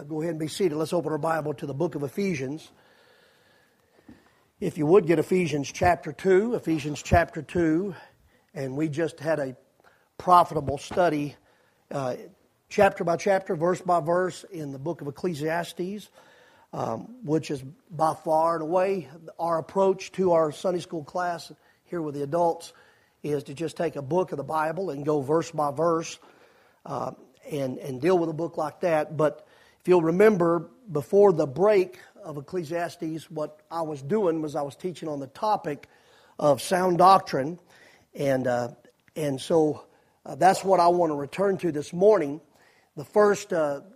Go ahead and be seated. Let's open our Bible to the book of Ephesians. If you would get Ephesians chapter 2, and we just had a profitable study, chapter by chapter, verse by verse, in the book of Ecclesiastes, which is by far and away our approach to our Sunday school class here with the adults, is to just take a book of the Bible and go verse by verse and deal with a book like that. But if you'll remember, before the break of Ecclesiastes, what I was doing was I was teaching on the topic of sound doctrine, and so that's what I want to return to this morning. The first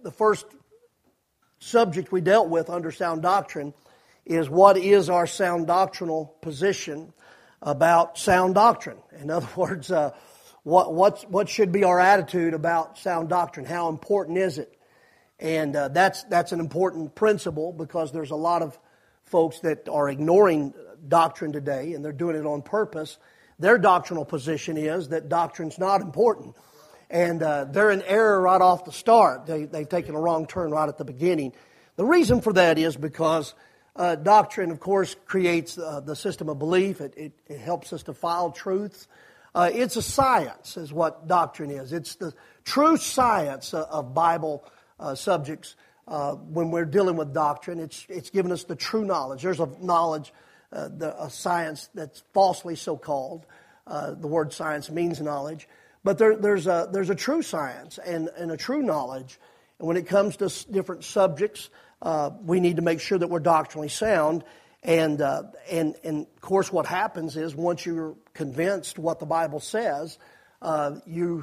subject we dealt with under sound doctrine is what is our sound doctrinal position about sound doctrine. In other words, what should be our attitude about sound doctrine? How important is it? And that's an important principle, because there's a lot of folks that are ignoring doctrine today, and they're doing it on purpose. Their doctrinal position is that doctrine's not important. And they're in error right off the start. They've taken a wrong turn right at the beginning. The reason for that is because doctrine, of course, creates the system of belief. It helps us to file truths. It's a science, is what doctrine is. It's the true science of Bible subjects. When we're dealing with doctrine, it's given us the true knowledge. There's a knowledge, a science that's falsely so called. The word science means knowledge, but there's a true science and a true knowledge. And when it comes to different subjects, we need to make sure that we're doctrinally sound. And of course, what happens is once you're convinced what the Bible says, you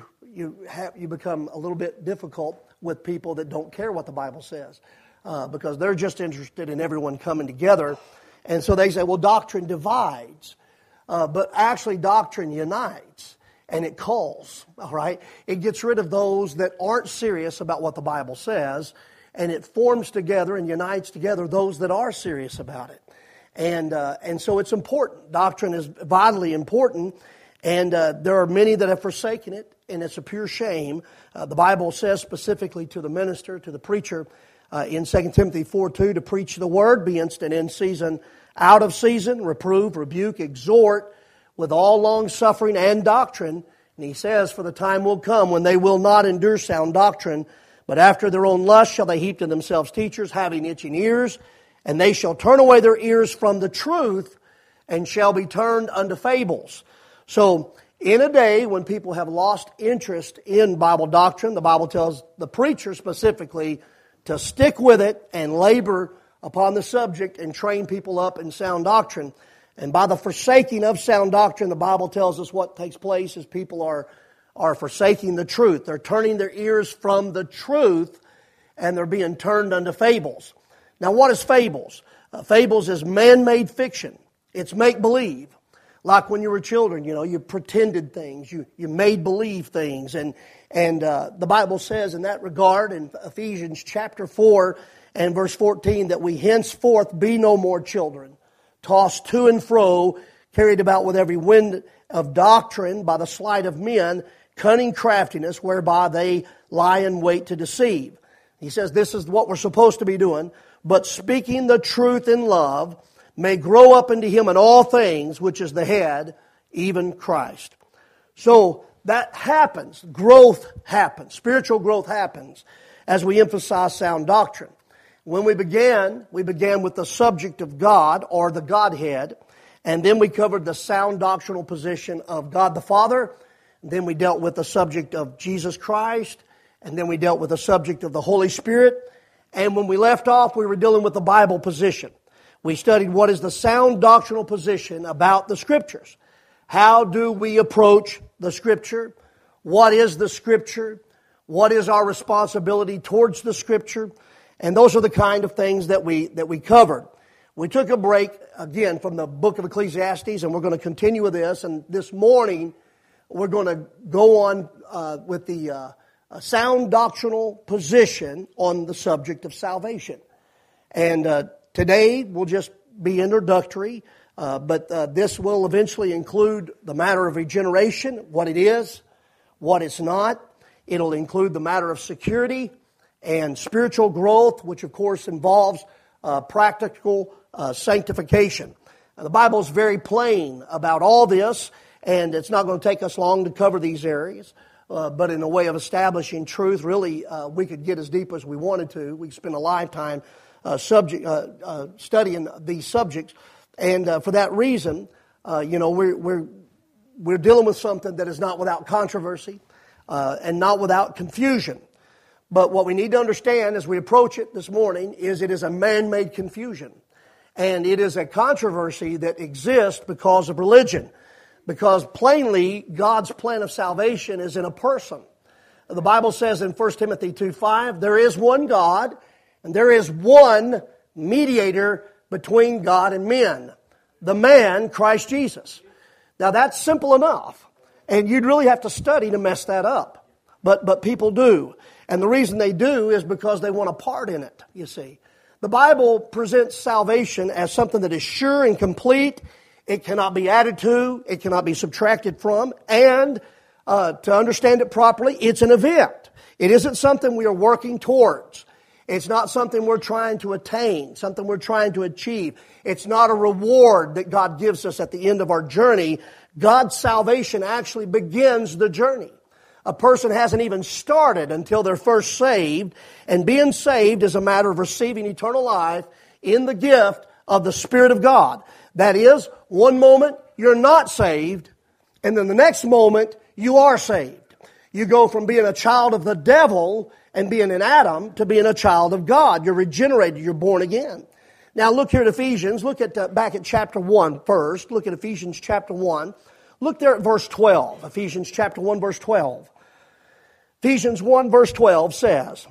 become a little bit difficult with people that don't care what the Bible says, because they're just interested in everyone coming together. And so they say, well, doctrine divides, but actually doctrine unites, and it calls, all right? It gets rid of those that aren't serious about what the Bible says, and it forms together and unites together those that are serious about it. And so it's important. Doctrine is vitally important, and there are many that have forsaken it, and it's a pure shame. The Bible says specifically to the minister, to the preacher, in 2 Timothy 4:2, to preach the word, be instant in season, out of season, reprove, rebuke, exhort, with all long suffering and doctrine. And he says, for the time will come when they will not endure sound doctrine, but after their own lust shall they heap to themselves teachers, having itching ears, and they shall turn away their ears from the truth, and shall be turned unto fables. So, in a day when people have lost interest in Bible doctrine, the Bible tells the preacher specifically to stick with it and labor upon the subject and train people up in sound doctrine. And by the forsaking of sound doctrine, the Bible tells us what takes place is people are forsaking the truth. They're turning their ears from the truth, and they're being turned unto fables. Now, what is fables? Fables is man-made fiction. It's make-believe. Like when you were children, you pretended things, you made believe things, and the Bible says in that regard in Ephesians chapter 4 and verse 14 that we henceforth be no more children, tossed to and fro, carried about with every wind of doctrine by the sleight of men, cunning craftiness whereby they lie in wait to deceive. He says this is what we're supposed to be doing, but speaking the truth in love may grow up into Him in all things, which is the head, even Christ. So that happens. Growth happens. Spiritual growth happens as we emphasize sound doctrine. When we began with the subject of God, or the Godhead, and then we covered the sound doctrinal position of God the Father, and then we dealt with the subject of Jesus Christ, and then we dealt with the subject of the Holy Spirit, and when we left off, we were dealing with the Bible position. We studied what is the sound doctrinal position about the Scriptures. How do we approach the Scripture? What is the Scripture? What is our responsibility towards the Scripture? And those are the kind of things that we covered. We took a break, again, from the book of Ecclesiastes, and we're going to continue with this. And this morning, we're going to go on with the sound doctrinal position on the subject of salvation. And today will just be introductory, but this will eventually include the matter of regeneration, what it is, what it's not. It'll include the matter of security, and spiritual growth, which of course involves practical sanctification. Now, the Bible is very plain about all this, and it's not going to take us long to cover these areas. But in a way of establishing truth, really, we could get as deep as we wanted to. We could spend a lifetime studying these subjects, and for that reason, we're dealing with something that is not without controversy and not without confusion. But what we need to understand as we approach it this morning is it is a man-made confusion, and it is a controversy that exists because of religion. Because plainly, God's plan of salvation is in a person. The Bible says in 1 Timothy 2:5, there is one God, and there is one mediator between God and men, the man, Christ Jesus. Now that's simple enough, and you'd really have to study to mess that up. But people do. And the reason they do is because they want a part in it, you see. The Bible presents salvation as something that is sure and complete. It cannot be added to, it cannot be subtracted from, and to understand it properly, it's an event. It isn't something we are working towards. It's not something we're trying to attain, something we're trying to achieve. It's not a reward that God gives us at the end of our journey. God's salvation actually begins the journey. A person hasn't even started until they're first saved, and being saved is a matter of receiving eternal life in the gift of the Spirit of God. That is, one moment you're not saved, and then the next moment you are saved. You go from being a child of the devil and being in Adam to being a child of God. You're regenerated, you're born again. Now look here at Ephesians, look at back at chapter 1 first. Look at Ephesians chapter 1. Look there at verse 12. Ephesians chapter 1 verse 12. Ephesians 1 verse 12 says,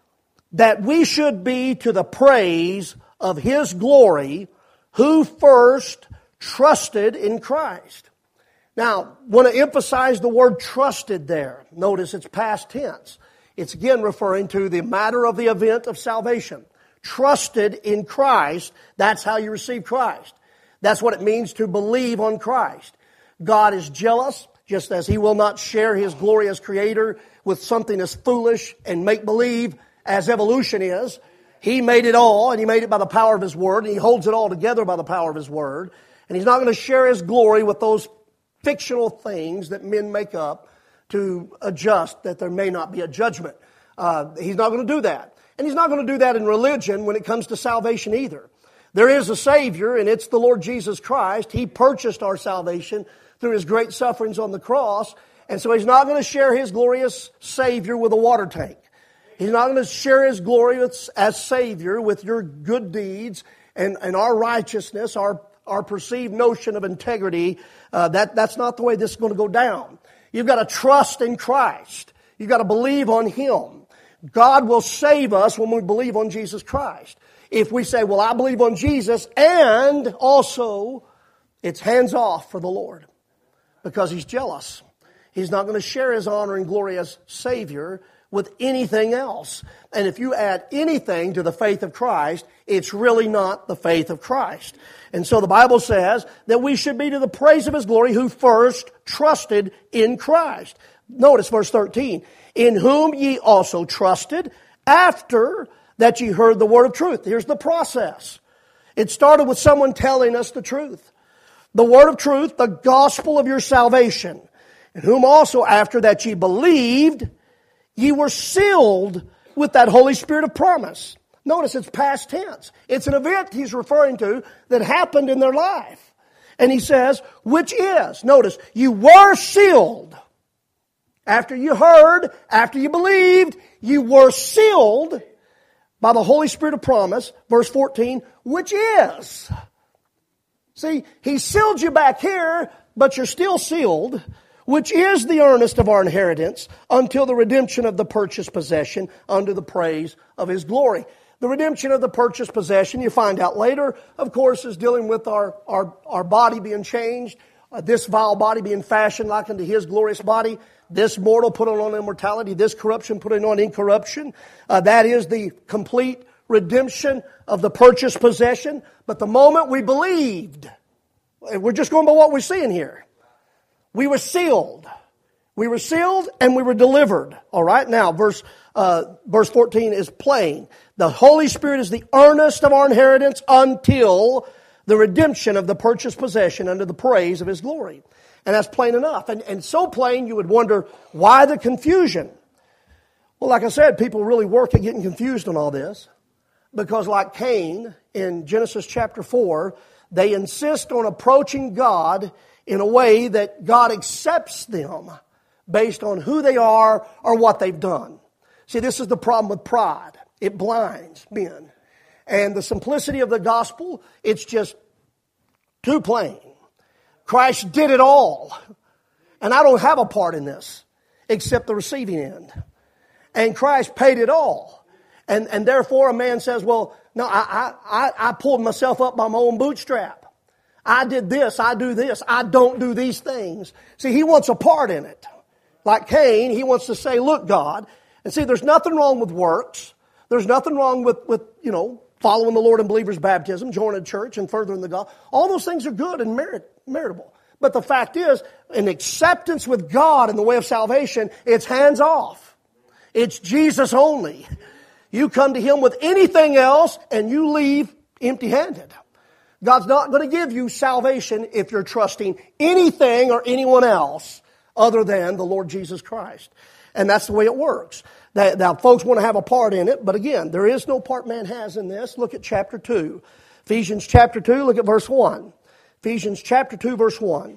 that we should be to the praise of His glory, who first trusted in Christ. Now, I want to emphasize the word trusted there. Notice it's past tense. It's again referring to the matter of the event of salvation. Trusted in Christ, that's how you receive Christ. That's what it means to believe on Christ. God is jealous, just as He will not share His glory as Creator with something as foolish and make-believe as evolution is. He made it all, and He made it by the power of His Word, and He holds it all together by the power of His Word. And He's not going to share His glory with those fictional things that men make up to adjust that there may not be a judgment. He's not going to do that. And He's not going to do that in religion when it comes to salvation either. There is a Savior, and it's the Lord Jesus Christ. He purchased our salvation through His great sufferings on the cross. And so He's not going to share His glorious Savior with a water tank. He's not going to share His glory as Savior with your good deeds and our righteousness, our perceived notion of integrity. That's not the way this is going to go down. You've got to trust in Christ. You've got to believe on Him. God will save us when we believe on Jesus Christ. If we say, well, I believe on Jesus, and also it's hands off for the Lord because He's jealous. He's not going to share His honor and glory as Savior with anything else. And if you add anything to the faith of Christ, it's really not the faith of Christ. And so the Bible says that we should be to the praise of His glory who first trusted in Christ. Notice verse 13. In whom ye also trusted after that ye heard the word of truth. Here's the process. It started with someone telling us the truth. The word of truth, the gospel of your salvation. In whom also after that ye believed, ye were sealed with that Holy Spirit of promise. Notice it's past tense. It's an event he's referring to that happened in their life. And he says, which is, notice, you were sealed. After you heard, after you believed, you were sealed by the Holy Spirit of promise. Verse 14, which is. See, He sealed you back here, but you're still sealed, which is the earnest of our inheritance until the redemption of the purchased possession unto the praise of His glory. The redemption of the purchased possession, you find out later, of course, is dealing with our body being changed, this vile body being fashioned like unto His glorious body, this mortal put on immortality, this corruption put on incorruption. That is the complete redemption of the purchased possession. But the moment we believed, we're just going by what we're seeing here. We were sealed. We were sealed and we were delivered. All right, now verse 14 is plain. The Holy Spirit is the earnest of our inheritance until the redemption of the purchased possession unto the praise of His glory. And that's plain enough. And so plain you would wonder, why the confusion? Well, like I said, people really work at getting confused on all this. Because like Cain in Genesis chapter 4, they insist on approaching God in a way that God accepts them based on who they are or what they've done. See, this is the problem with pride. It blinds men. And the simplicity of the gospel, it's just too plain. Christ did it all. And I don't have a part in this except the receiving end. And Christ paid it all. And therefore a man says, well, no, I pulled myself up by my own bootstrap. I did this, I do this, I don't do these things. See, he wants a part in it. Like Cain, he wants to say, look, God. And see, there's nothing wrong with works. There's nothing wrong with following the Lord in believer's baptism, joining a church and furthering the gospel. All those things are good and meritable. But the fact is, an acceptance with God in the way of salvation, it's hands off. It's Jesus only. You come to Him with anything else and you leave empty-handed. God's not going to give you salvation if you're trusting anything or anyone else other than the Lord Jesus Christ. And that's the way it works. Now, folks want to have a part in it, but again, there is no part man has in this. Look at chapter 2. Ephesians chapter 2, look at verse 1. Ephesians chapter 2, verse 1.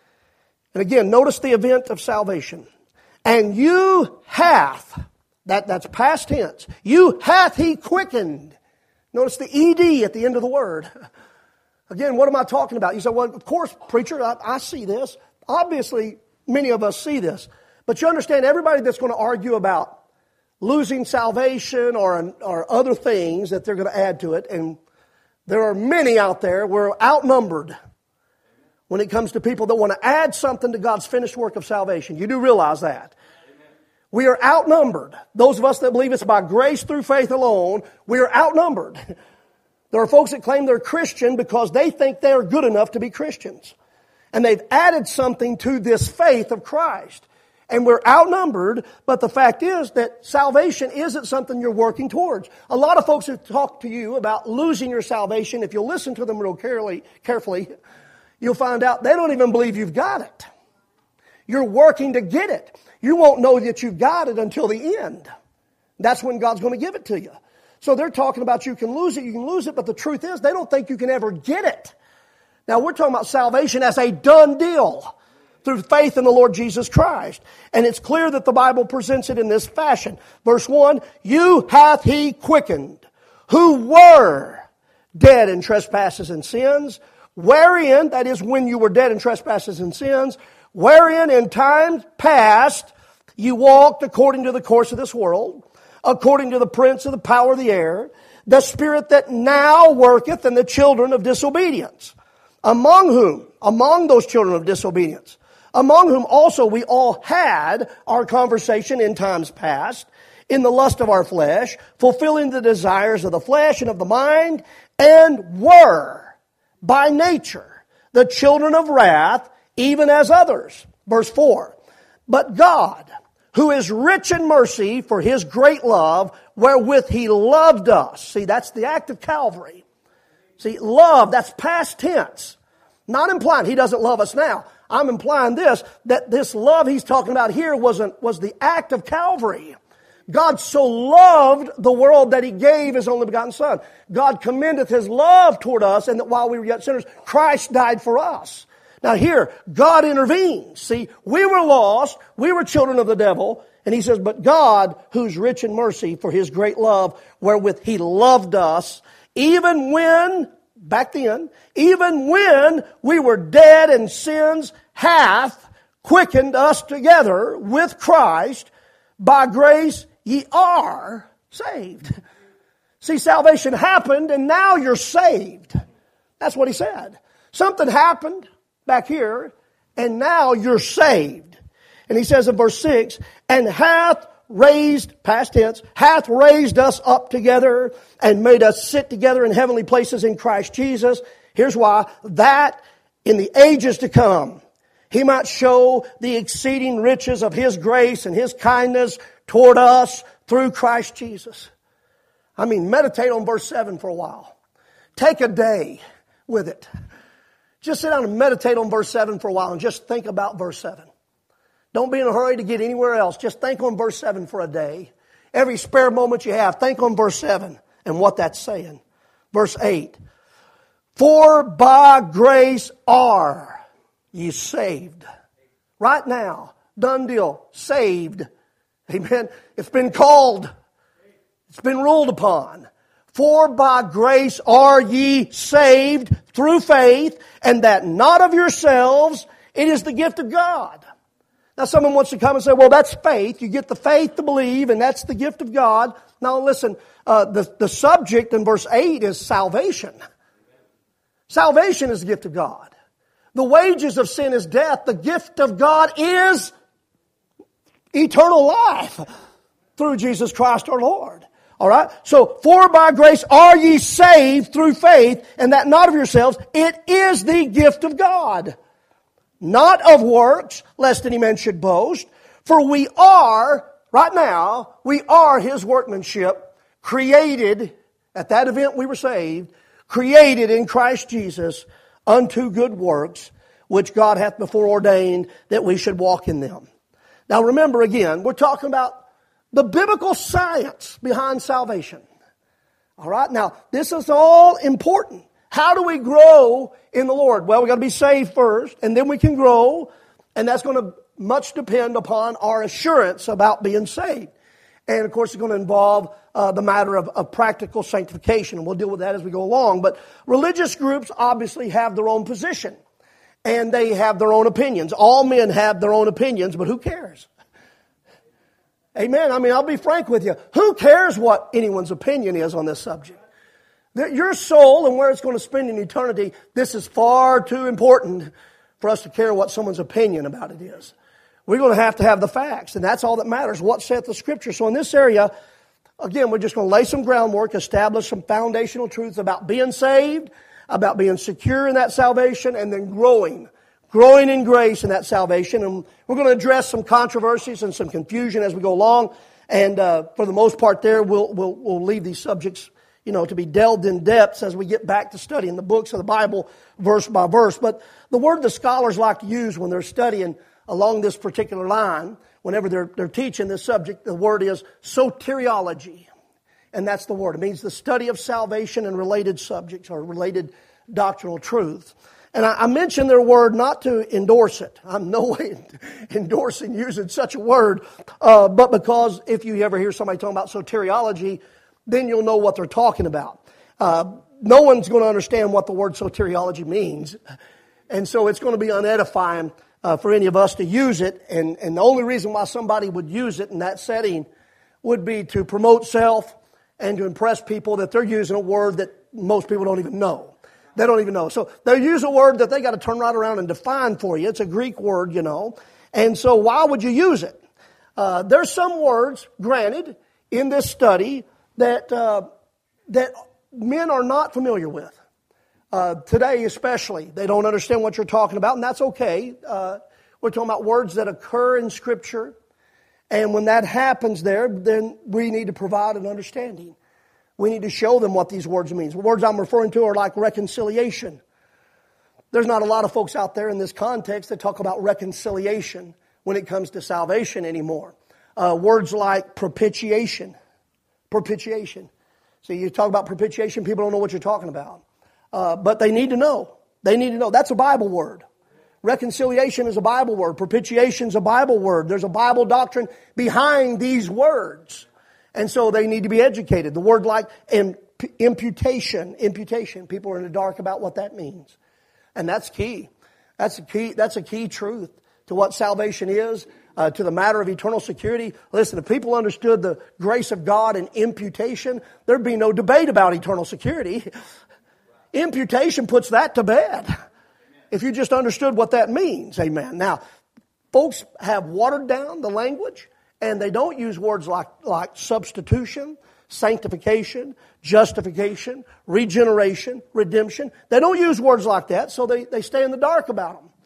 And again, notice the event of salvation. And you hath, that's past tense, you hath He quickened. Notice the ed at the end of the word. Again, what am I talking about? You say, well, of course, preacher, I see this. Obviously, many of us see this. But you understand, everybody that's going to argue about losing salvation or other things that they're going to add to it, and there are many out there, we're outnumbered when it comes to people that want to add something to God's finished work of salvation. You do realize that. We are outnumbered. Those of us that believe it's by grace through faith alone, we are outnumbered. There are folks that claim they're Christian because they think they are good enough to be Christians. And they've added something to this faith of Christ. And we're outnumbered, but the fact is that salvation isn't something you're working towards. A lot of folks have talked to you about losing your salvation. If you'll listen to them real carefully, you'll find out they don't even believe you've got it. You're working to get it. You won't know that you've got it until the end. That's when God's going to give it to you. So they're talking about you can lose it, but the truth is they don't think you can ever get it. Now we're talking about salvation as a done deal through faith in the Lord Jesus Christ. And it's clear that the Bible presents it in this fashion. Verse 1, you hath He quickened, who were dead in trespasses and sins, wherein, that is when you were dead in trespasses and sins, wherein in times past you walked according to the course of this world, according to the prince of the power of the air, the spirit that now worketh in the children of disobedience, among those children of disobedience, among whom also we all had our conversation in times past, in the lust of our flesh, fulfilling the desires of the flesh and of the mind, and were by nature the children of wrath, even as others. Verse 4, but God, who is rich in mercy for His great love, wherewith He loved us. See, that's the act of Calvary. See, love, that's past tense. Not implying He doesn't love us now. I'm implying that this love He's talking about here was the act of Calvary. God so loved the world that He gave His only begotten Son. God commendeth His love toward us, and that while we were yet sinners, Christ died for us. Now here, God intervenes. See, we were lost, we were children of the devil, and He says, but God, who's rich in mercy for His great love, wherewith He loved us, even when we were dead in sins, hath quickened us together with Christ. By grace ye are saved. See, salvation happened and now you're saved. That's what He said. Something happened back here and now you're saved. And He says in verse 6, and hath raised, past tense, hath raised us up together and made us sit together in heavenly places in Christ Jesus. Here's why. That in the ages to come He might show the exceeding riches of His grace and His kindness toward us through Christ Jesus. I mean, meditate on verse 7 for a while. Take a day with it. Just sit down and meditate on verse 7 for a while and just think about verse 7. Don't be in a hurry to get anywhere else. Just think on verse 7 for a day. Every spare moment you have, think on verse 7 and what that's saying. Verse 8. For by grace are ye saved. Right now. Done deal. Saved. Amen. It's been called. It's been ruled upon. For by grace are ye saved through faith, and that not of yourselves, it is the gift of God. Now someone wants to come and say, well, that's faith. You get the faith to believe, and that's the gift of God. Now listen, the subject in verse 8 is salvation. Salvation is the gift of God. The wages of sin is death. The gift of God is eternal life through Jesus Christ our Lord. All right? So, for by grace are ye saved through faith, and that not of yourselves. It is the gift of God. Not of works, lest any man should boast. For we are, right now, we are His workmanship, created, at that event we were saved, created in Christ Jesus unto good works, which God hath before ordained that we should walk in them. Now remember again, we're talking about the biblical science behind salvation. All right? Now, this is all important. How do we grow in the Lord? Well, we've got to be saved first, and then we can grow, and that's going to much depend upon our assurance about being saved. And, of course, it's going to involve the matter of practical sanctification, and we'll deal with that as we go along. But religious groups obviously have their own position, and they have their own opinions. All men have their own opinions, but who cares? Amen. I mean, I'll be frank with you. Who cares what anyone's opinion is on this subject? Your soul and where it's going to spend in eternity, this is far too important for us to care what someone's opinion about it is. We're going to have the facts, and that's all that matters. What saith the Scripture? So in this area, again, we're just going to lay some groundwork, establish some foundational truths about being saved, about being secure in that salvation, and then growing in grace in that salvation. And we're going to address some controversies and some confusion as we go along. And for the most part there, we'll leave these subjects, to be delved in depths as we get back to studying the books of the Bible verse by verse. But the word the scholars like to use when they're studying along this particular line, whenever they're teaching this subject, the word is soteriology. And that's the word. It means the study of salvation and related subjects or related doctrinal truths. And I mentioned their word not to endorse it. I'm no way endorsing using such a word, but because if you ever hear somebody talking about soteriology, then you'll know what they're talking about. No one's going to understand what the word soteriology means. And so it's going to be unedifying for any of us to use it. And the only reason why somebody would use it in that setting would be to promote self and to impress people that they're using a word that most people don't even know. They don't even know. So they use a word that they got to turn right around and define for you. It's a Greek word, And so why would you use it? There's some words, granted, in this study that men are not familiar with. Today especially, they don't understand what you're talking about, and that's okay. We're talking about words that occur in Scripture. And when that happens there, then we need to provide an understanding. We need to show them what these words mean. The words I'm referring to are like reconciliation. There's not a lot of folks out there in this context that talk about reconciliation when it comes to salvation anymore. Words like propitiation. Propitiation. So you talk about propitiation, people don't know what you're talking about. But they need to know. They need to know. That's a Bible word. Reconciliation is a Bible word. Propitiation is a Bible word. There's a Bible doctrine behind these words. And so they need to be educated. The word like imputation. People are in the dark about what that means. And that's key. That's a key truth to what salvation is, to the matter of eternal security. Listen, if people understood the grace of God and imputation, there'd be no debate about eternal security. Imputation puts that to bed. If you just understood what that means. Amen. Now, folks have watered down the language. And they don't use words like substitution, sanctification, justification, regeneration, redemption. They don't use words like that, so they stay in the dark about them.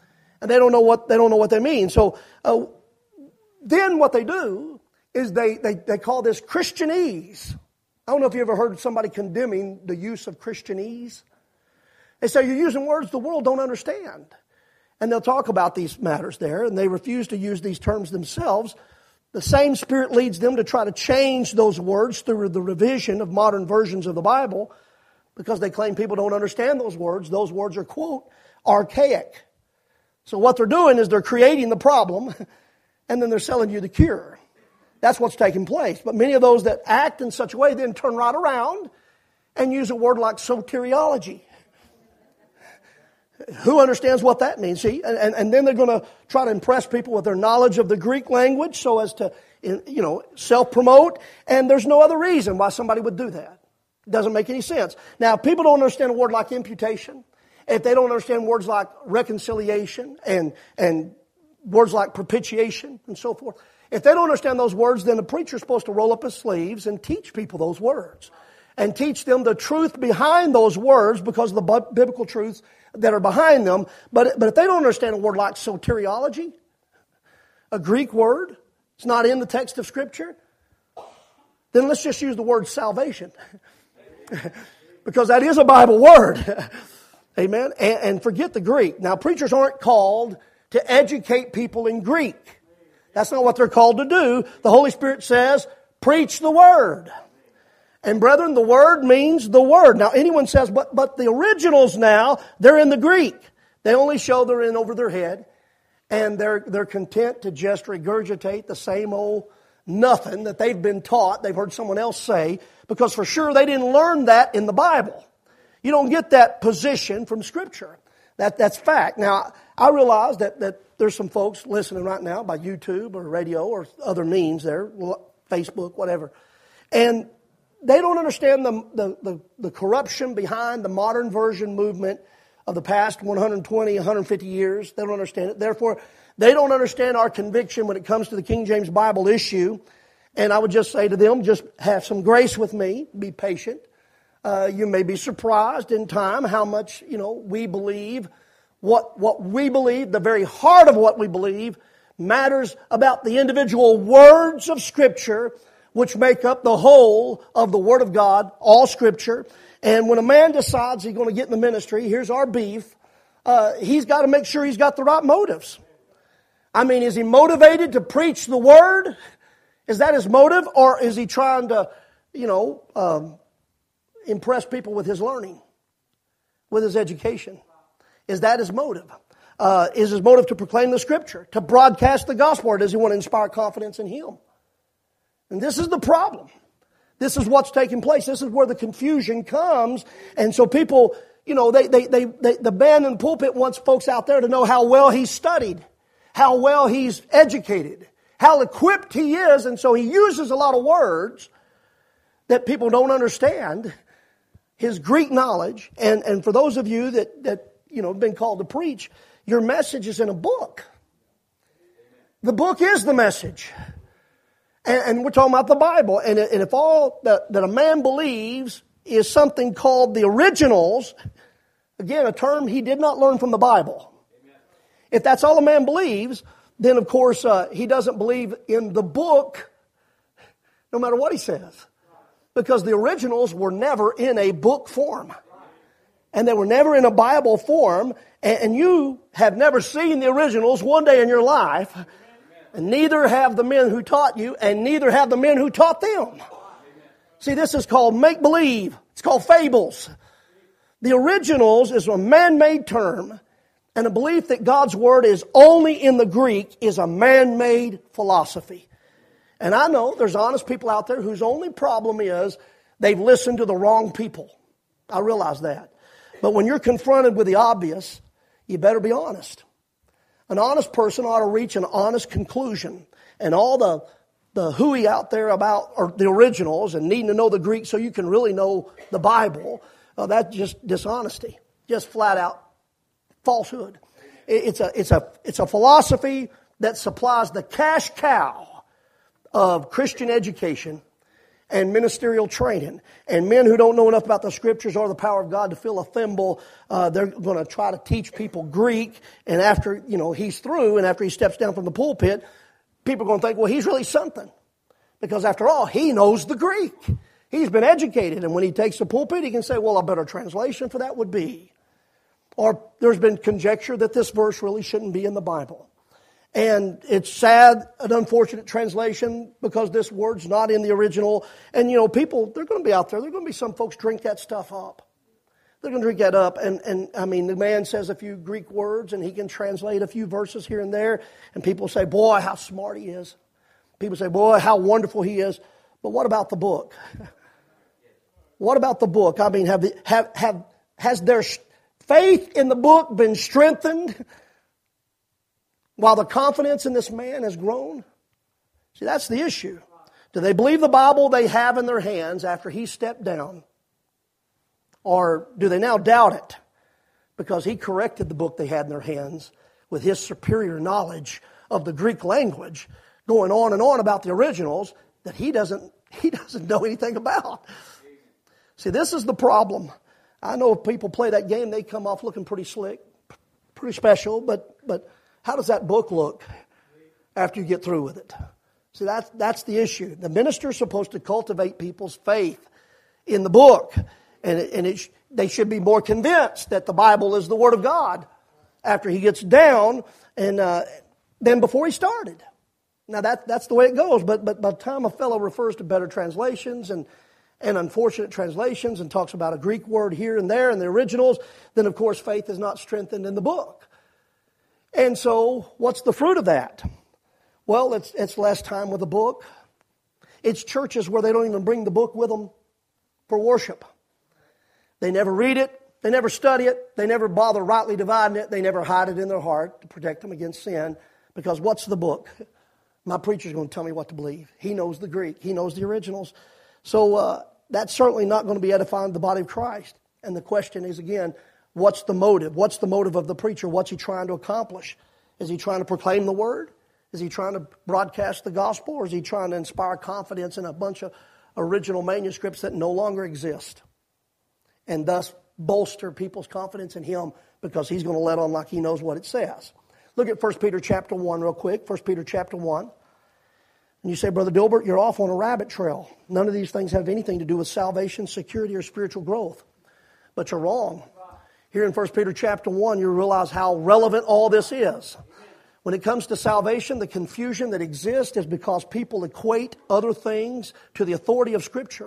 and they don't know what they mean. So then what they do is they call this Christianese. I don't know if you ever heard somebody condemning the use of Christianese. They say you're using words the world don't understand. And they'll talk about these matters there, and they refuse to use these terms themselves. The same Spirit leads them to try to change those words through the revision of modern versions of the Bible because they claim people don't understand those words. Those words are, quote, archaic. So what they're doing is they're creating the problem, and then they're selling you the cure. That's what's taking place. But many of those that act in such a way then turn right around and use a word like soteriology. Who understands what that means? See, and then they're going to try to impress people with their knowledge of the Greek language so as to, self-promote. And there's no other reason why somebody would do that. It doesn't make any sense. Now, if people don't understand a word like imputation, if they don't understand words like reconciliation and words like propitiation and so forth, if they don't understand those words, then the preacher's supposed to roll up his sleeves and teach people those words. And teach them the truth behind those words because of the biblical truths that are behind them. But if they don't understand a word like soteriology, a Greek word, it's not in the text of Scripture, then let's just use the word salvation. Because that is a Bible word. Amen? And forget the Greek. Now, preachers aren't called to educate people in Greek. That's not what they're called to do. The Holy Spirit says, preach the Word. And brethren, the Word means the Word. Now anyone says, but the originals now, they're in the Greek. They only show they're in over their head. And they're content to just regurgitate the same old nothing that they've been taught, they've heard someone else say, because for sure they didn't learn that in the Bible. You don't get that position from Scripture. That's fact. Now, I realize that there's some folks listening right now by YouTube or radio or other means there, Facebook, whatever. And they don't understand the corruption behind the modern version movement of the past 120, 150 years. They don't understand it. Therefore, they don't understand our conviction when it comes to the King James Bible issue. And I would just say to them, just have some grace with me. Be patient. You may be surprised in time how much, we believe. What we believe, the very heart of what we believe, matters about the individual words of Scripture which make up the whole of the Word of God, all Scripture. And when a man decides he's going to get in the ministry, here's our beef, he's got to make sure he's got the right motives. I mean, is he motivated to preach the Word? Is that his motive? Or is he trying to, impress people with his learning, with his education? Is that his motive? Is his motive to proclaim the Scripture, to broadcast the gospel, or does he want to inspire confidence in him? And this is the problem. This is what's taking place. This is where the confusion comes. And so people, the man in the pulpit wants folks out there to know how well he's studied, how well he's educated, how equipped he is. And so he uses a lot of words that people don't understand, his Greek knowledge. And for those of you that have been called to preach, your message is in a book. The book is the message. And we're talking about the Bible. And if all that a man believes is something called the originals, again, a term he did not learn from the Bible. Amen. If that's all a man believes, then of course he doesn't believe in the book, no matter what he says. Because the originals were never in a book form. And they were never in a Bible form. And you have never seen the originals one day in your life. And neither have the men who taught you, and neither have the men who taught them. See, this is called make-believe. It's called fables. The originals is a man-made term, and a belief that God's Word is only in the Greek is a man-made philosophy. And I know there's honest people out there whose only problem is they've listened to the wrong people. I realize that. But when you're confronted with the obvious, you better be honest. An honest person ought to reach an honest conclusion. And all the hooey out there about or the originals and needing to know the Greek so you can really know the Bible, that's just dishonesty. Just flat out falsehood. It's a philosophy that supplies the cash cow of Christian education. and ministerial training. And men who don't know enough about the Scriptures or the power of God to fill a thimble, they're going to try to teach people Greek. And after, he's through and after he steps down from the pulpit, people are going to think, well, he's really something. Because after all, he knows the Greek. He's been educated. And when he takes the pulpit, he can say, well, a better translation for that would be. Or there's been conjecture that this verse really shouldn't be in the Bible. And it's sad, an unfortunate translation, because this word's not in the original. And, people, they're going to be out there. There are going to be some folks drink that stuff up. They're going to drink that up. And the man says a few Greek words, and he can translate a few verses here and there. And people say, boy, how smart he is. People say, boy, how wonderful he is. But what about the book? What about the book? I mean, has their faith in the book been strengthened while the confidence in this man has grown? See, that's the issue. Do they believe the Bible they have in their hands after he stepped down? Or do they now doubt it because he corrected the book they had in their hands with his superior knowledge of the Greek language, going on and on about the originals that he doesn't know anything about? See, this is the problem. I know if people play that game, they come off looking pretty slick, pretty special, but how does that book look after you get through with it? See, that's the issue. The minister's supposed to cultivate people's faith in the book, and they should be more convinced that the Bible is the Word of God after he gets down than before he started. Now that's the way it goes. But by the time a fellow refers to better translations and unfortunate translations and talks about a Greek word here and there in the originals, then of course faith is not strengthened in the book. And so what's the fruit of that? Well, it's less time with the book. It's churches where they don't even bring the book with them for worship. They never read it. They never study it. They never bother rightly dividing it. They never hide it in their heart to protect them against sin. Because what's the book? My preacher's going to tell me what to believe. He knows the Greek. He knows the originals. So that's certainly not going to be edifying to the body of Christ. And the question is, again, what's the motive? What's the motive of the preacher? What's he trying to accomplish? Is he trying to proclaim the word? Is he trying to broadcast the gospel? Or is he trying to inspire confidence in a bunch of original manuscripts that no longer exist? And thus bolster people's confidence in him because he's going to let on like he knows what it says. Look at 1 Peter chapter 1 real quick. 1 Peter chapter 1. And you say, Brother Dilbert, you're off on a rabbit trail. None of these things have anything to do with salvation, security, or spiritual growth. But you're wrong. Here in 1 Peter chapter 1, you realize how relevant all this is. When it comes to salvation, the confusion that exists is because people equate other things to the authority of Scripture.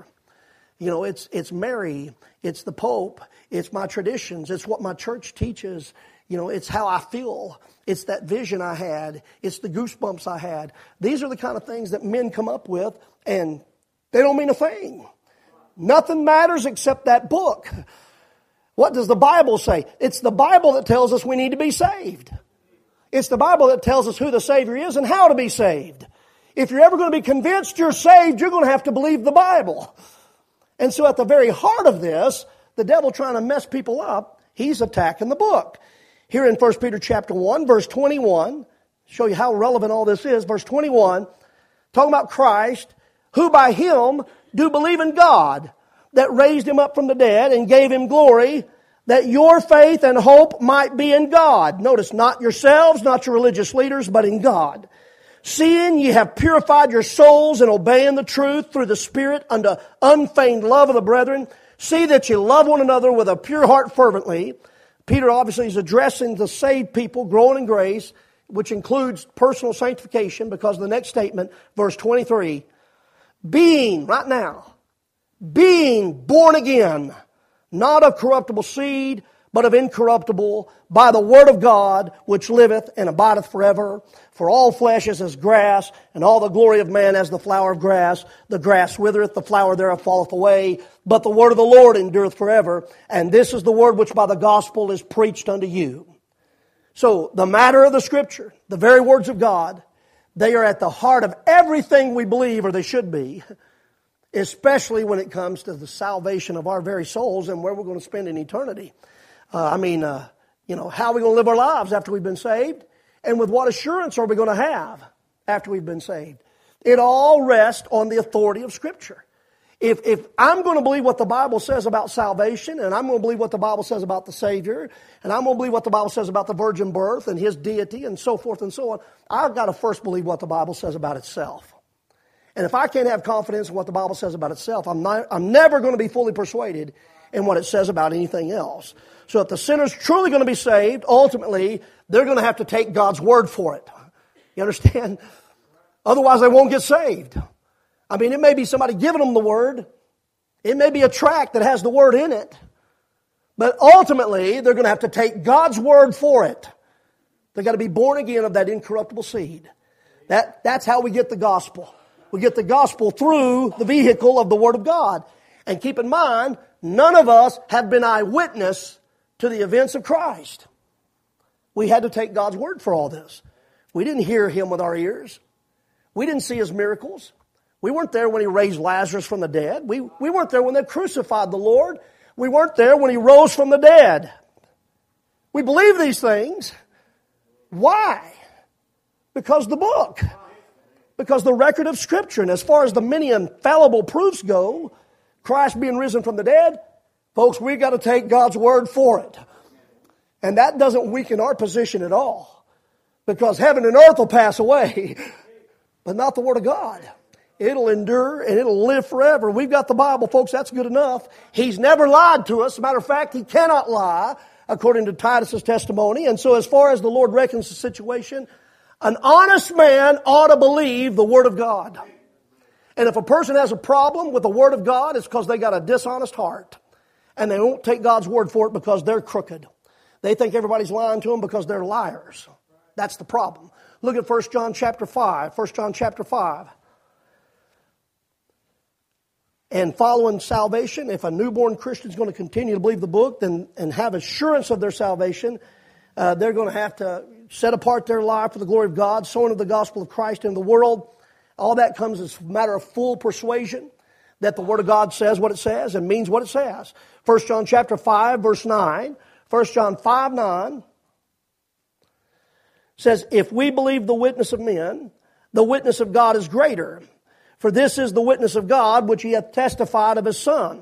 It's Mary, it's the Pope, it's my traditions, it's what my church teaches. It's how I feel. It's that vision I had. It's the goosebumps I had. These are the kind of things that men come up with, and they don't mean a thing. Nothing matters except that book. What does the Bible say? It's the Bible that tells us we need to be saved. It's the Bible that tells us who the Savior is and how to be saved. If you're ever going to be convinced you're saved, you're going to have to believe the Bible. And so at the very heart of this, the devil trying to mess people up, he's attacking the book. Here in 1 Peter chapter 1, verse 21, show you how relevant all this is. Verse 21, talking about Christ, who by him do believe in God, that raised him up from the dead and gave him glory, that your faith and hope might be in God. Notice, not yourselves, not your religious leaders, but in God. Seeing ye have purified your souls in obeying the truth through the Spirit unto unfeigned love of the brethren, see that you love one another with a pure heart fervently. Peter obviously is addressing the saved people growing in grace, which includes personal sanctification, because the next statement, verse 23, being, right now, being born again, not of corruptible seed, but of incorruptible, by the word of God, which liveth and abideth forever. For all flesh is as grass, and all the glory of man as the flower of grass. The grass withereth, the flower thereof falleth away, but the word of the Lord endureth forever. And this is the word which by the gospel is preached unto you. So the matter of the Scripture, the very words of God, they are at the heart of everything we believe, or they should be, especially when it comes to the salvation of our very souls and where we're going to spend an eternity. How are we going to live our lives after we've been saved? And with what assurance are we going to have after we've been saved? It all rests on the authority of Scripture. If I'm going to believe what the Bible says about salvation, and I'm going to believe what the Bible says about the Savior, and I'm going to believe what the Bible says about the virgin birth and His deity and so forth and so on, I've got to first believe what the Bible says about itself. And if I can't have confidence in what the Bible says about itself, I'm never going to be fully persuaded in what it says about anything else. So if the sinner's truly going to be saved, ultimately, they're going to have to take God's word for it. You understand? Otherwise, they won't get saved. I mean, it may be somebody giving them the word. It may be a tract that has the word in it. But ultimately, they're going to have to take God's word for it. They've got to be born again of that incorruptible seed. That's how we get the gospel. We get the gospel through the vehicle of the Word of God. And keep in mind, none of us have been eyewitness to the events of Christ. We had to take God's word for all this. We didn't hear Him with our ears. We didn't see His miracles. We weren't there when He raised Lazarus from the dead. We weren't there when they crucified the Lord. We weren't there when He rose from the dead. We believe these things. Why? Because the book. Because the record of Scripture. And as far as the many infallible proofs go, Christ being risen from the dead, folks, we've got to take God's word for it. And that doesn't weaken our position at all. Because heaven and earth will pass away, but not the Word of God. It'll endure and it'll live forever. We've got the Bible, folks. That's good enough. He's never lied to us. As a matter of fact, He cannot lie, according to Titus's testimony. And so as far as the Lord reckons the situation, an honest man ought to believe the Word of God. And if a person has a problem with the Word of God, it's because they got a dishonest heart. And they won't take God's word for it because they're crooked. They think everybody's lying to them because they're liars. That's the problem. Look at 1 John chapter 5. 1 John chapter 5. And following salvation, if a newborn Christian is going to continue to believe the book and have assurance of their salvation, they're going to have to set apart their life for the glory of God, sowing of the gospel of Christ in the world. All that comes as a matter of full persuasion that the Word of God says what it says and means what it says. 1 John chapter 5, verse 9. 1 John 5, 9 says, if we believe the witness of men, the witness of God is greater. For this is the witness of God, which He hath testified of His Son.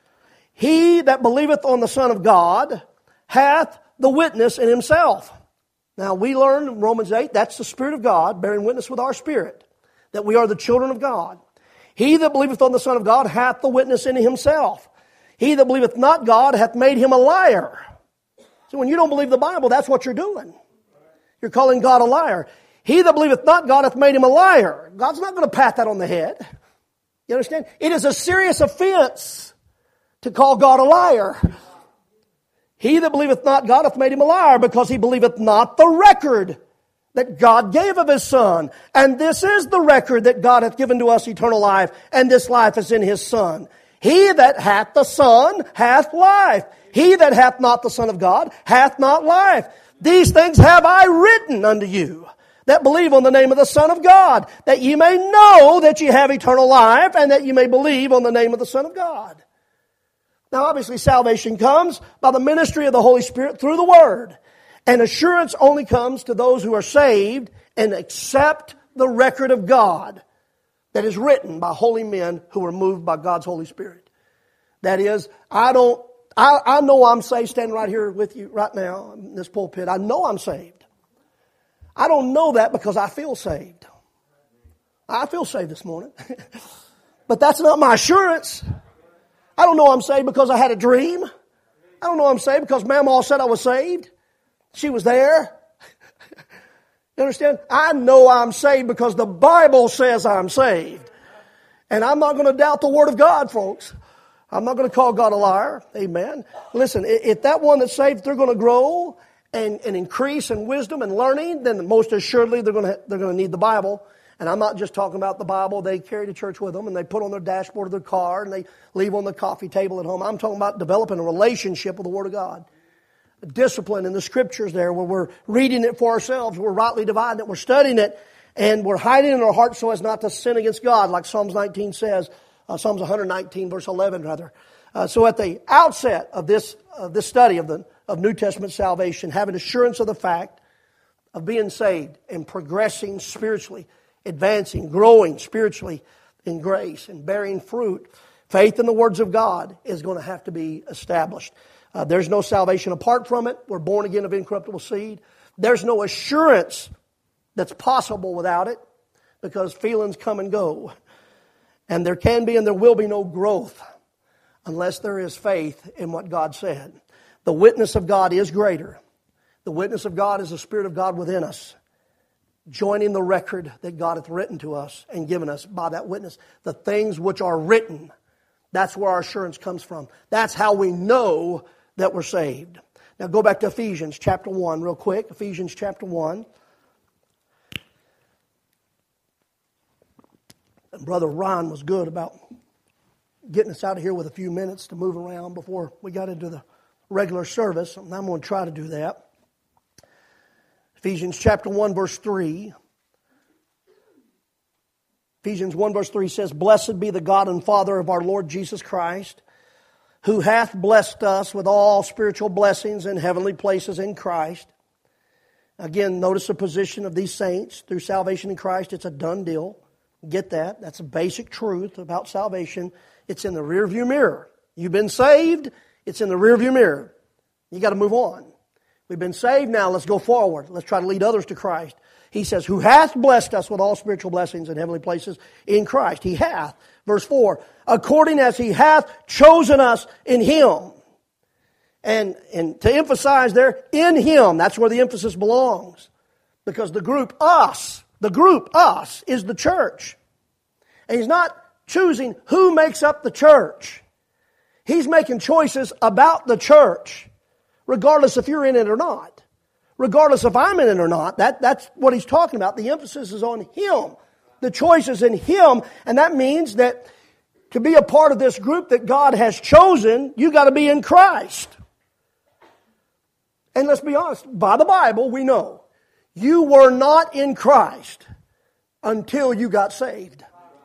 He that believeth on the Son of God hath the witness in himself. Now we learn in Romans 8, that's the Spirit of God bearing witness with our spirit, that we are the children of God. He that believeth on the Son of God hath the witness in himself. He that believeth not God hath made him a liar. So when you don't believe the Bible, that's what you're doing. You're calling God a liar. He that believeth not God hath made him a liar. God's not going to pat that on the head. You understand? It is a serious offense to call God a liar. He that believeth not God hath made him a liar, because he believeth not the record that God gave of His Son. And this is the record that God hath given to us, eternal life, and this life is in His Son. He that hath the Son hath life. He that hath not the Son of God hath not life. These things have I written unto you that believe on the name of the Son of God, that ye may know that ye have eternal life, and that ye may believe on the name of the Son of God. Now obviously salvation comes by the ministry of the Holy Spirit through the Word. And assurance only comes to those who are saved and accept the record of God that is written by holy men who are moved by God's Holy Spirit. That is, I know I'm saved standing right here with you right now in this pulpit. I know I'm saved. I don't know that because I feel saved. I feel saved this morning. But that's not my assurance. I don't know I'm saved because I had a dream. I don't know I'm saved because Mamaw said I was saved. She was there. You understand? I know I'm saved because the Bible says I'm saved. And I'm not going to doubt the Word of God, folks. I'm not going to call God a liar. Amen. Listen, if that one that's saved, they're going to grow and increase in wisdom and learning, then most assuredly they're going to need the Bible. And I'm not just talking about the Bible they carry to church with them and they put on their dashboard of their car and they leave on the coffee table at home. I'm talking about developing a relationship with the Word of God. A discipline in the Scriptures there where we're reading it for ourselves, we're rightly dividing it, we're studying it, and we're hiding it in our hearts so as not to sin against God, like Psalms 19 says, Psalms 119 verse 11 rather. So at the outset of this study of New Testament salvation, having assurance of the fact of being saved and progressing spiritually, advancing, growing spiritually in grace and bearing fruit Faith in the words of God is going to have to be established. There's no salvation apart from it. We're born again of incorruptible seed. There's no assurance that's possible without it, because feelings come and go. And there can be and there will be no growth unless there is faith in what God said. The witness of God is greater. The witness of God is the Spirit of God within us, joining the record that God hath written to us and given us by that witness. The things which are written, that's where our assurance comes from. That's how we know that we're saved. Now go back to Ephesians chapter 1 real quick. Ephesians chapter 1. And Brother Ryan was good about getting us out of here with a few minutes to move around before we got into the regular service. And I'm going to try to do that. Ephesians chapter 1 verse 3. Ephesians 1 verse 3 says, Blessed be the God and Father of our Lord Jesus Christ, who hath blessed us with all spiritual blessings in heavenly places in Christ. Again, notice the position of these saints through salvation in Christ. It's a done deal. Get that? That's a basic truth about salvation. It's in the rearview mirror. You've been saved. It's in the rearview mirror. You got to move on. We've been saved now. Let's go forward. Let's try to lead others to Christ. He says, who hath blessed us with all spiritual blessings in heavenly places in Christ. He hath. Verse 4, according as He hath chosen us in Him. And to emphasize there, in Him, that's where the emphasis belongs. Because the group, us, is the church. And He's not choosing who makes up the church. He's making choices about the church, regardless if you're in it or not. Regardless if I'm in it or not. That's what He's talking about. The emphasis is on Him. The choice is in Him. And that means that to be a part of this group that God has chosen, you got to be in Christ. And let's be honest, by the Bible, we know you were not in Christ until you got saved.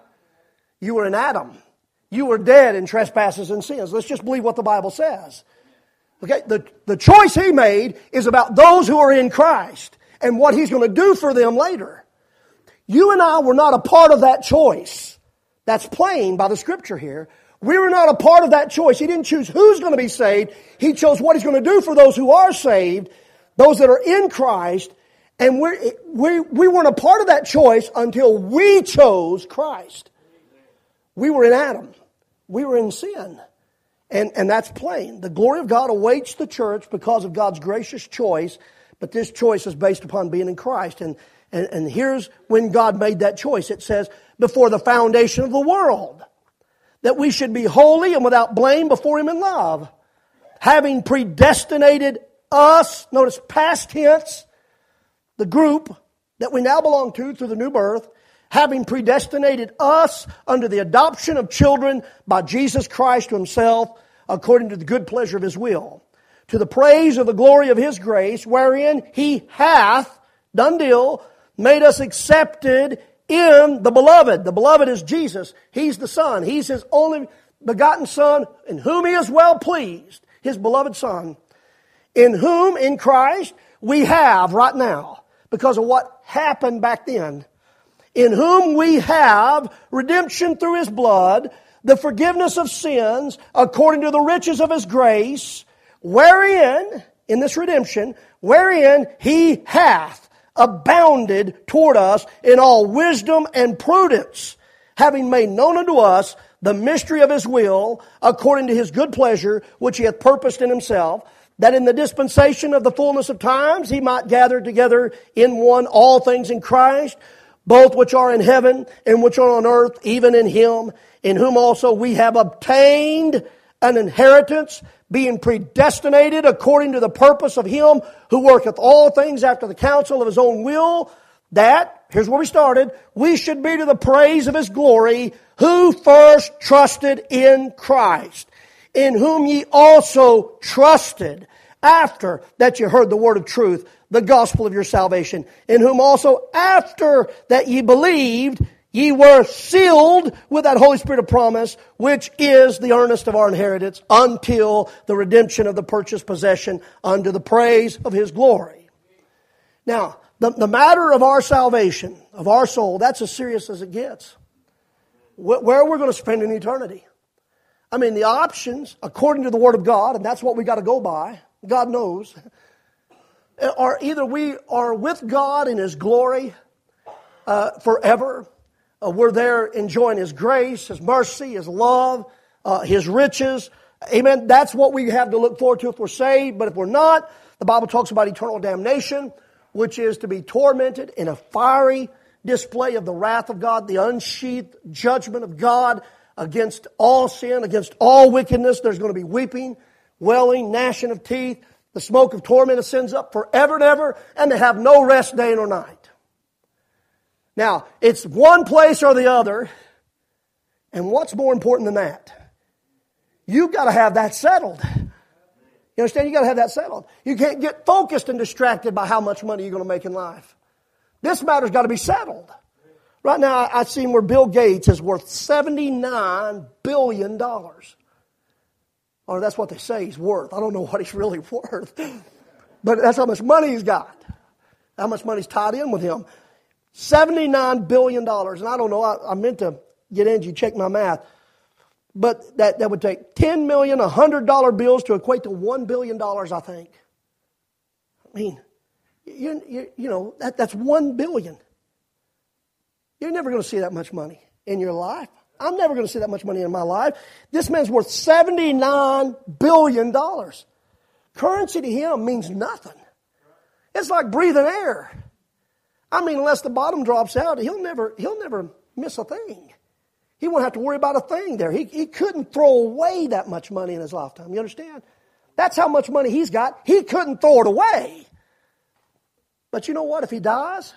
You were in Adam. You were dead in trespasses and sins. Let's just believe what the Bible says. Okay, the choice He made is about those who are in Christ and what He's going to do for them later. You and I were not a part of that choice. That's plain by the Scripture here. We were not a part of that choice. He didn't choose who's going to be saved. He chose what He's going to do for those who are saved, those that are in Christ. And we weren't a part of that choice until we chose Christ. We were in Adam. We were in sin. And that's plain. The glory of God awaits the church because of God's gracious choice. But this choice is based upon being in Christ. And here's when God made that choice. It says, before the foundation of the world, that we should be holy and without blame before Him in love, having predestinated us, notice past tense, the group that we now belong to through the new birth, having predestinated us under the adoption of children by Jesus Christ to Himself, according to the good pleasure of His will, to the praise of the glory of His grace, wherein He hath, done deal, made us accepted in the Beloved. The Beloved is Jesus. He's the Son. He's His only begotten Son, in whom He is well pleased, His beloved Son, in whom, in Christ, we have right now, because of what happened back then, in whom we have redemption through His blood, the forgiveness of sins, according to the riches of His grace, wherein, in this redemption, wherein He hath abounded toward us in all wisdom and prudence, having made known unto us the mystery of His will, according to His good pleasure, which He hath purposed in Himself, that in the dispensation of the fullness of times He might gather together in one all things in Christ, both which are in heaven and which are on earth, even in Him, in whom also we have obtained an inheritance, being predestinated according to the purpose of Him who worketh all things after the counsel of His own will, that, here's where we started, we should be to the praise of His glory, who first trusted in Christ, in whom ye also trusted, after that you heard the word of truth, the gospel of your salvation, in whom also after that ye believed, ye were sealed with that Holy Spirit of promise, which is the earnest of our inheritance, until the redemption of the purchased possession, unto the praise of His glory. Now, the matter of our salvation, of our soul, that's as serious as it gets. Where we're going to spend an eternity. I mean, the options, according to the Word of God, and that's what we got to go by, God knows, are either we are with God in His glory forever. We're there enjoying His grace, His mercy, His love, His riches. Amen. That's what we have to look forward to if we're saved. But if we're not, the Bible talks about eternal damnation, which is to be tormented in a fiery display of the wrath of God, the unsheathed judgment of God against all sin, against all wickedness. There's going to be weeping, wailing, gnashing of teeth. The smoke of torment ascends up forever and ever, and they have no rest day nor night. Now, it's one place or the other, and what's more important than that? You've got to have that settled. You understand? You've got to have that settled. You can't get focused and distracted by how much money you're going to make in life. This matter's got to be settled. Right now, I've seen where Bill Gates is worth $79 billion. Or that's what they say he's worth. I don't know what he's really worth. But that's how much money he's got. How much money's tied in with him. $79 billion. And I don't know, I meant to get Angie to check my math. But that would take 10 million $100 bills to equate to $1 billion, I think. I mean, you know, that's 1 billion. You're never going to see that much money in your life. I'm never going to see that much money in my life. This man's worth $79 billion. Currency to him means nothing. It's like breathing air. I mean, unless the bottom drops out, he'll never miss a thing. He won't have to worry about a thing there. He couldn't throw away that much money in his lifetime. You understand? That's how much money he's got. He couldn't throw it away. But you know what? If he dies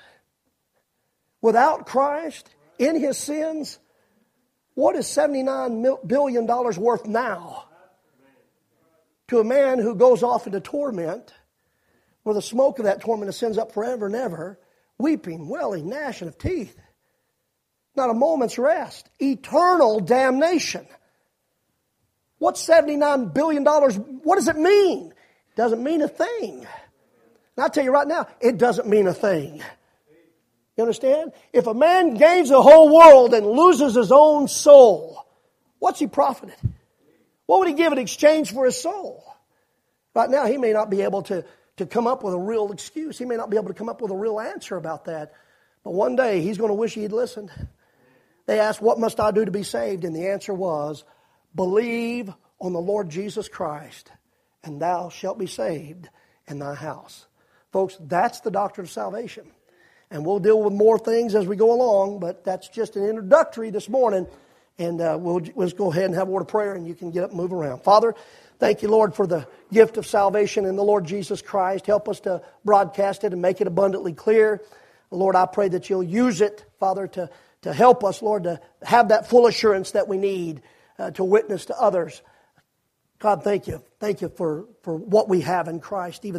without Christ, in his sins, what is $79 billion worth now to a man who goes off into torment, where the smoke of that torment ascends up forever and ever, weeping, wailing, gnashing of teeth? Not a moment's rest. Eternal damnation. What's $79 billion? What does it mean? It doesn't mean a thing. And I'll tell you right now, it doesn't mean a thing. You understand? If a man gains the whole world and loses his own soul, what's he profited? What would he give in exchange for his soul? Right now, he may not be able to come up with a real excuse. He may not be able to come up with a real answer about that. But one day, he's going to wish he'd listened. They asked, what must I do to be saved? And the answer was, believe on the Lord Jesus Christ, and thou shalt be saved in thy house. Folks, that's the doctrine of salvation. And we'll deal with more things as we go along, but that's just an introductory this morning. And we'll go ahead and have a word of prayer, and you can get up and move around. Father, thank you, Lord, for the gift of salvation in the Lord Jesus Christ. Help us to broadcast it and make it abundantly clear. Lord, I pray that you'll use it, Father, to help us, Lord, to have that full assurance that we need to witness to others. God, thank you. Thank you for what we have in Christ, even